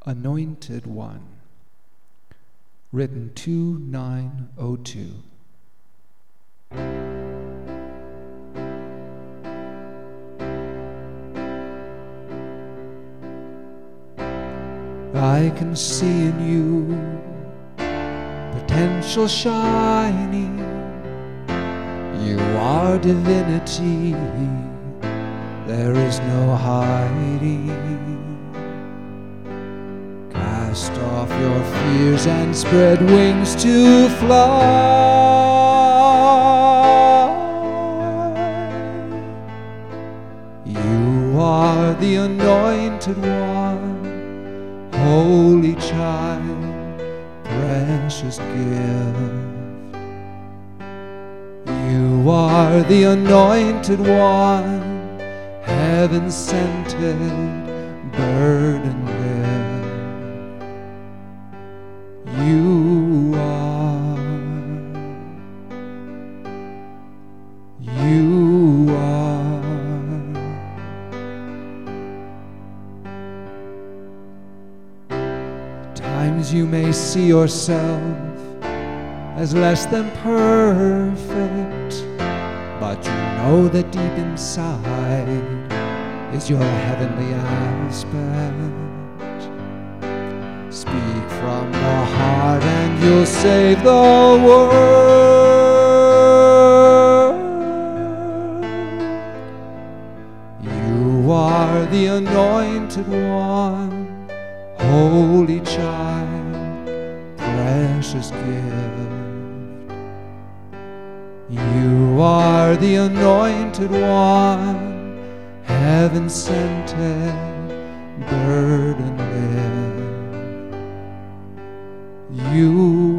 Anointed One, written 2902. I can see in you potential shining. You are divinity, there is no hiding. Cast off your fears and spread wings to fly. You are the anointed one, holy child, precious gift. You are the anointed one, heaven-scented, burden lift. You are. Times you may see yourself as less than perfect, but you know that deep inside is your heavenly aspect. Speak from the heart and you'll save the world. You are the anointed one, holy child, precious gift. You are the anointed one, heaven-scented, burden lift. You